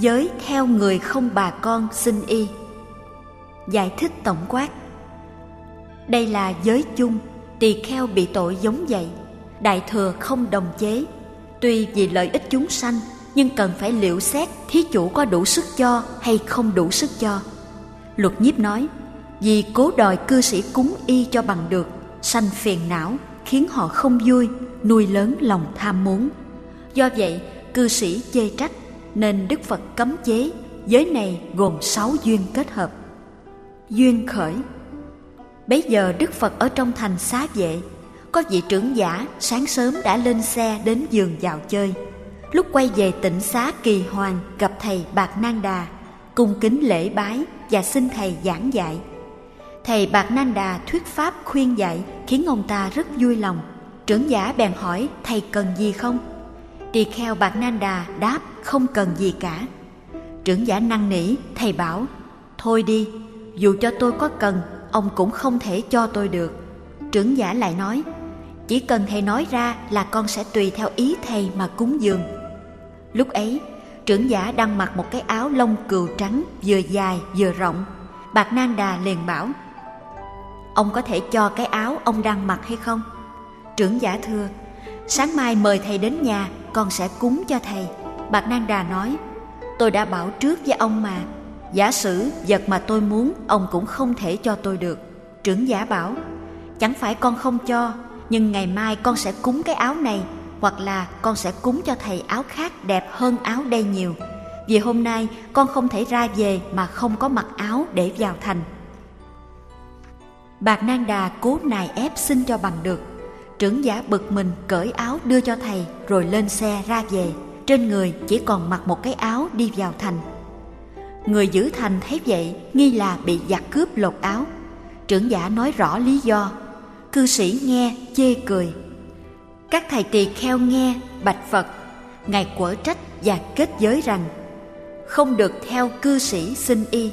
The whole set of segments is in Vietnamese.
giới theo người không bà con xin y. Giải thích tổng quát: đây là giới chung, tỳ kheo bị tội giống vậy. Đại thừa không đồng chế. Tuy vì lợi ích chúng sanh, nhưng cần phải liệu xét thí chủ có đủ sức cho hay không đủ sức cho. Luật Nhiếp nói: vì cố đòi cư sĩ cúng y cho bằng được, sanh phiền não, khiến họ không vui, nuôi lớn lòng tham muốn. Do vậy cư sĩ chê trách, nên Đức Phật cấm chế. Giới này gồm 6 duyên kết hợp. Duyên khởi. Bấy giờ Đức Phật ở trong thành Xá Vệ. Có vị trưởng giả sáng sớm đã lên xe đến vườn dạo chơi. Lúc quay về tịnh xá Kỳ Hoàng, gặp thầy Bạt Nan Đà, cung kính lễ bái và xin thầy giảng dạy. Thầy Bạt Nan Đà thuyết pháp khuyên dạy khiến ông ta rất vui lòng. Trưởng giả bèn hỏi thầy cần gì không? Tỳ kheo Bạt Nan Đà đáp không cần gì cả. Trưởng giả năn nỉ, thầy bảo: thôi đi, dù cho tôi có cần, ông cũng không thể cho tôi được. Trưởng giả lại nói: chỉ cần thầy nói ra là con sẽ tùy theo ý thầy mà cúng dường. Lúc ấy trưởng giả đang mặc một cái áo lông cừu trắng, vừa dài vừa rộng. Bạt Nan Đà liền bảo: ông có thể cho cái áo ông đang mặc hay không? Trưởng giả thưa: sáng mai mời thầy đến nhà, con sẽ cúng cho thầy. Bạt Nan Đà nói: tôi đã bảo trước với ông mà, giả sử vật mà tôi muốn ông cũng không thể cho tôi được. Trưởng giả bảo: chẳng phải con không cho, nhưng ngày mai con sẽ cúng cái áo này, hoặc là con sẽ cúng cho thầy áo khác đẹp hơn áo đây nhiều. Vì hôm nay con không thể ra về mà không có mặc áo để vào thành. Bạt Nan Đà cố nài ép xin cho bằng được. Trưởng giả bực mình cởi áo đưa cho thầy, rồi lên xe ra về. Trên người chỉ còn mặc một cái áo đi vào thành. Người giữ thành thấy vậy, nghi là bị giặc cướp lột áo. Trưởng giả nói rõ lý do. Cư sĩ nghe chê cười. Các thầy tỳ kheo nghe bạch Phật. Ngài quở trách và kết giới rằng không được theo cư sĩ xin y.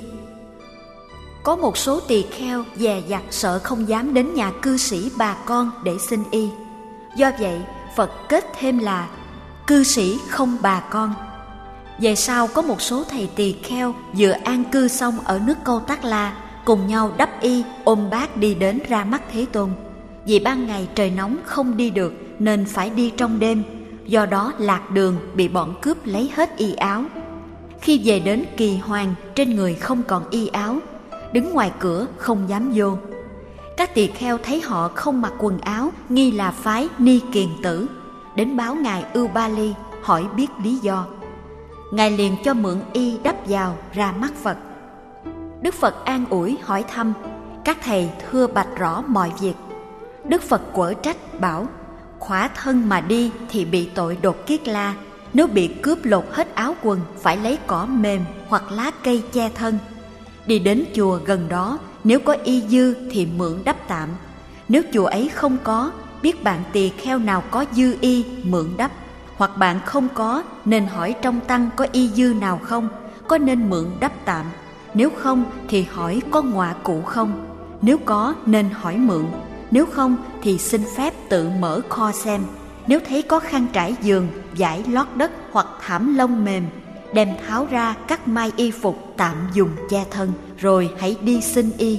Có một số tỳ kheo dè dặt sợ không dám đến nhà cư sĩ bà con để xin y. Do vậy Phật kết thêm là cư sĩ không bà con. Về sau có một số thầy tỳ kheo vừa an cư xong ở nước Câu Tát La, cùng nhau đắp y ôm bát đi đến ra mắt Thế Tôn. Vì ban ngày trời nóng không đi được nên phải đi trong đêm, do đó lạc đường bị bọn cướp lấy hết y áo. Khi về đến Kỳ Hoàng, trên người không còn y áo, đứng ngoài cửa không dám vô. Các tỳ kheo thấy họ không mặc quần áo, nghi là phái Ni Kiền Tử, đến báo ngài Ưu Ba Ly hỏi biết lý do. Ngài liền cho mượn y đắp vào ra mắt Phật. Đức Phật an ủi hỏi thăm, các thầy thưa bạch rõ mọi việc. Đức Phật quở trách bảo: khỏa thân mà đi thì bị tội đột kiết la. Nếu bị cướp lột hết áo quần, phải lấy cỏ mềm hoặc lá cây che thân. Đi đến chùa gần đó, nếu có y dư thì mượn đắp tạm. Nếu chùa ấy không có, biết bạn tỳ kheo nào có dư y mượn đắp. Hoặc bạn không có nên hỏi trong tăng có y dư nào không, có nên mượn đắp tạm. Nếu không thì hỏi có ngọa cụ không. Nếu có nên hỏi mượn. Nếu không thì xin phép tự mở kho xem. Nếu thấy có khăn trải giường, vải lót đất hoặc thảm lông mềm, đem tháo ra cắt may y phục tạm dùng che thân, rồi hãy đi xin y.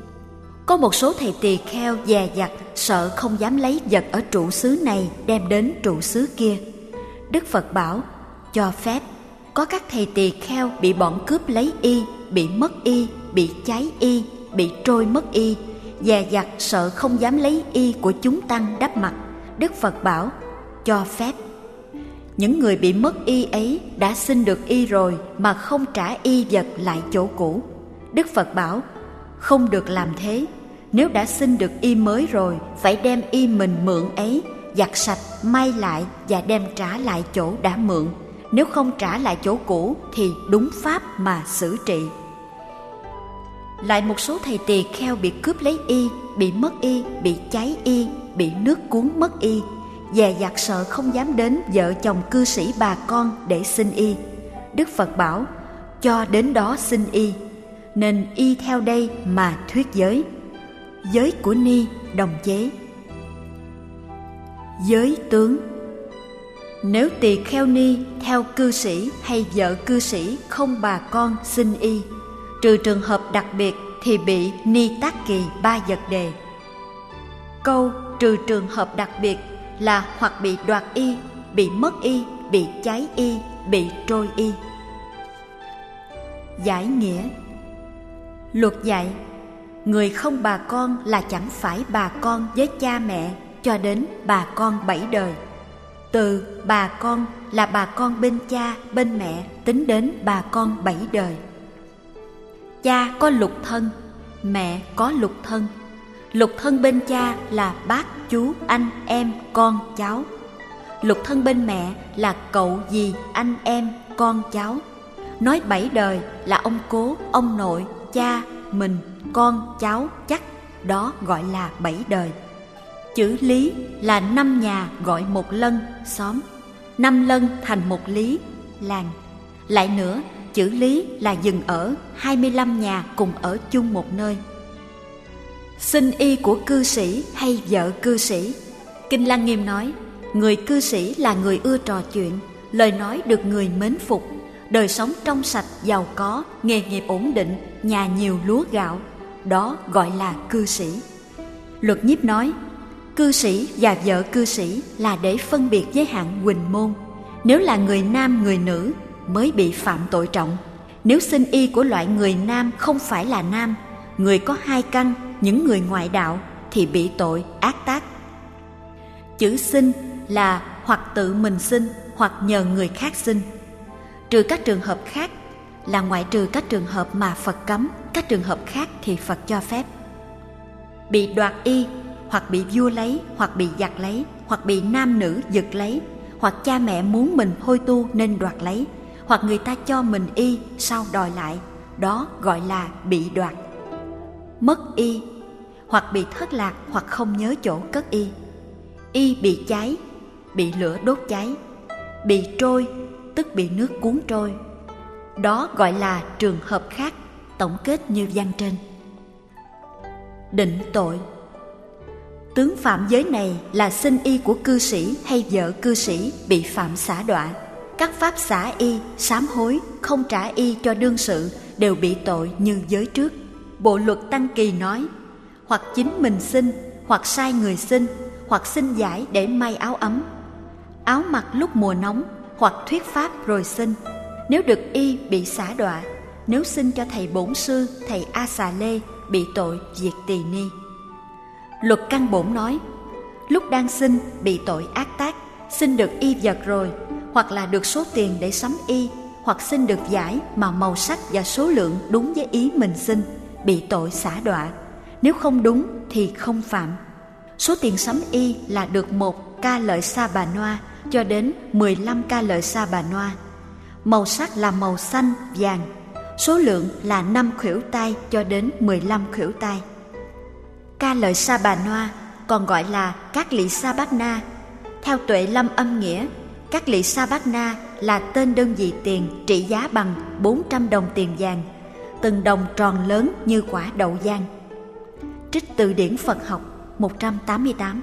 Có một số thầy tỳ kheo dè dặt, sợ không dám lấy vật ở trụ xứ này đem đến trụ xứ kia. Đức Phật bảo: cho phép. Có các thầy tỳ kheo bị bọn cướp lấy y, bị mất y, bị cháy y, bị trôi mất y, dè dặt sợ không dám lấy y của chúng tăng đắp mặt. Đức Phật bảo: cho phép. Những người bị mất y ấy đã xin được y rồi mà không trả y vật lại chỗ cũ. Đức Phật bảo: không được làm thế. Nếu đã xin được y mới rồi, phải đem y mình mượn ấy, giặt sạch, may lại và đem trả lại chỗ đã mượn. Nếu không trả lại chỗ cũ thì đúng pháp mà xử trị. Lại một số thầy tỳ kheo bị cướp lấy y, bị mất y, bị cháy y, bị nước cuốn mất y, dè dặt sợ không dám đến vợ chồng cư sĩ bà con để xin y. Đức Phật bảo: cho đến đó xin y. Nên y theo đây mà thuyết giới. Giới của Ni đồng chế. Giới tướng. Nếu tỳ kheo ni theo cư sĩ hay vợ cư sĩ không bà con xin y, trừ trường hợp đặc biệt thì bị ni tác kỳ 3 vật đề. Câu trừ trường hợp đặc biệt là hoặc bị đoạt y, bị mất y, bị cháy y, bị trôi y. Giải nghĩa. Luật dạy, người không bà con là chẳng phải bà con với cha mẹ cho đến bà con 7 đời. Từ bà con là bà con bên cha, bên mẹ tính đến bà con 7 đời. Cha có lục thân, mẹ có lục thân. Lục thân bên cha là bác, chú, anh, em, con, cháu. Lục thân bên mẹ là cậu, dì, anh, em, con, cháu. Nói 7 đời là ông cố, ông nội, cha, mình, con, cháu, chắc. Đó gọi là 7 đời. Chữ lý là 5 nhà gọi một lân, xóm. 5 lân thành một lý, làng. Lại nữa, chữ lý là dừng ở 25 nhà cùng ở chung một nơi. Xin y của cư sĩ hay vợ cư sĩ. Kinh Lăng Nghiêm nói, người cư sĩ là người ưa trò chuyện, lời nói được người mến phục, đời sống trong sạch, giàu có, nghề nghiệp ổn định, nhà nhiều lúa gạo. Đó gọi là cư sĩ. Luật Nhiếp nói, cư sĩ và vợ cư sĩ là để phân biệt với hạng huỳnh môn. Nếu là người nam người nữ mới bị phạm tội trọng. Nếu xin y của loại người nam không phải là nam, người có 2 căn, những người ngoại đạo thì bị tội ác tác. Chữ xin là hoặc tự mình xin hoặc nhờ người khác xin. Trừ các trường hợp khác là ngoại trừ các trường hợp mà Phật cấm, các trường hợp khác thì Phật cho phép. Bị đoạt y, hoặc bị vua lấy, hoặc bị giặc lấy, hoặc bị nam nữ giật lấy, hoặc cha mẹ muốn mình hôi tu nên đoạt lấy, hoặc người ta cho mình y sau đòi lại, đó gọi là bị đoạt. Mất y, hoặc bị thất lạc, hoặc không nhớ chỗ cất y. Y bị cháy, bị lửa đốt cháy. Bị trôi, tức bị nước cuốn trôi. Đó gọi là trường hợp khác, tổng kết như văn trên. Định tội. Tướng phạm giới này là xin y của cư sĩ hay vợ cư sĩ bị phạm xả đọa. Các pháp xả y, sám hối, không trả y cho đương sự đều bị tội như giới trước. Bộ luật Tăng Kỳ nói, hoặc chính mình xin, hoặc sai người xin, hoặc xin giải để may áo ấm. Áo mặc lúc mùa nóng, hoặc thuyết pháp rồi xin. Nếu được y bị xả đọa, nếu xin cho thầy bổn sư, thầy A Xà Lê bị tội diệt tỳ ni. Luật Căn Bổn nói, lúc đang xin bị tội ác tác, xin được y vật rồi, hoặc là được số tiền để sắm y, hoặc xin được giải mà màu sắc và số lượng đúng với ý mình xin, bị tội xả đọa. Nếu không đúng thì không phạm. Số tiền sắm y là được 1 ca lợi sa bà noa cho đến 15 ca lợi sa bà noa. Màu sắc là màu xanh, vàng. Số lượng là 5 khuỷu tay cho đến 15 khuỷu tay. Ca lợi sa bà noa còn gọi là các lị sa bát na. Theo Tuệ Lâm âm nghĩa, các lị sa bát na là tên đơn vị tiền trị giá bằng 400 đồng tiền vàng, từng đồng tròn lớn như quả đậu giang. Trích từ điển Phật học 188.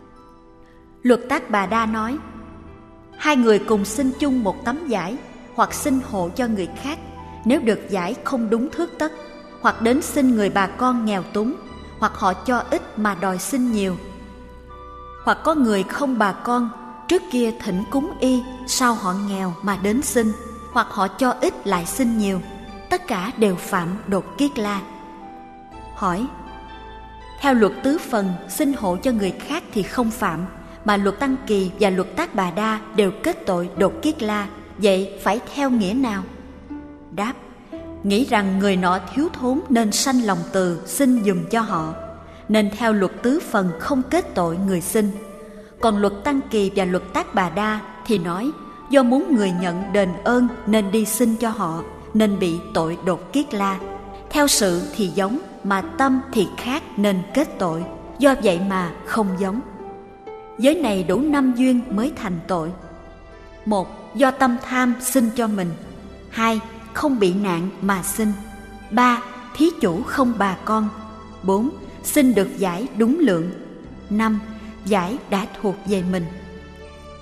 Luật Tác Bà Đa nói, 2 người cùng xin chung một tấm vải, hoặc xin hộ cho người khác, nếu được vải không đúng thước tất, hoặc đến xin người bà con nghèo túng, hoặc họ cho ít mà đòi xin nhiều, hoặc có người không bà con trước kia thỉnh cúng y, sau họ nghèo mà đến xin, hoặc họ cho ít lại xin nhiều, tất cả đều phạm đột kiết la. Hỏi, theo luật tứ phần xin hộ cho người khác thì không phạm, mà luật Tăng Kỳ và luật Tác Bà Đa đều kết tội đột kiết la, vậy phải theo nghĩa nào? Đáp, nghĩ rằng người nọ thiếu thốn nên sanh lòng từ xin dùm cho họ, nên theo luật tứ phần không kết tội người xin. Còn luật Tăng Kỳ và luật Tác Bà Đa thì nói do muốn người nhận đền ơn nên đi xin cho họ, nên bị tội đột kiết la. Theo sự thì giống, mà tâm thì khác nên kết tội, do vậy mà không giống. Giới này đủ 5 duyên mới thành tội. 1. Do tâm tham xin cho mình. 2. Không bị nạn mà xin. 3. Thí chủ không bà con. 4. Xin được giải đúng lượng. 5. Giải đã thuộc về mình.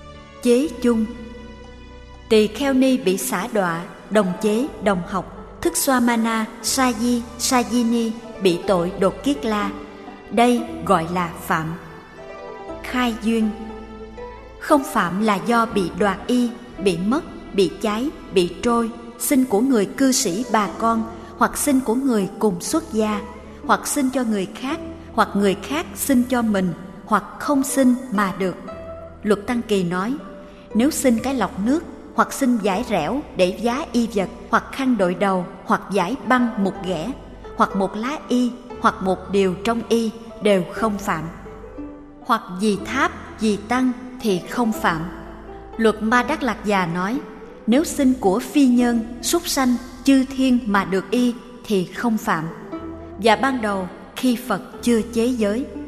chế chung. Tỳ kheo ni bị xả đọa, đồng chế, đồng học, thức Swamana, Saji, Sajini bị tội đột kiết la. Đây gọi là phạm. Khai duyên. Không phạm là do bị đoạt y, bị mất, bị cháy, bị trôi, sinh của người cư sĩ bà con, hoặc sinh của người cùng xuất gia, hoặc sinh cho người khác, hoặc người khác sinh cho mình, hoặc không sinh mà được. Luật Tăng Kỳ nói, nếu sinh cái lọc nước, hoặc sinh vải rẽo để vá y vật, hoặc khăn đội đầu, hoặc vải băng một ghẻ, hoặc một lá y, hoặc một điều trong y đều không phạm. Hoặc vì tháp, vì tăng thì không phạm. Luật Ma Đắc Lạc Già nói, nếu sinh của phi nhân, súc sanh, chư thiên mà được y thì không phạm. Và ban đầu khi Phật chưa chế giới.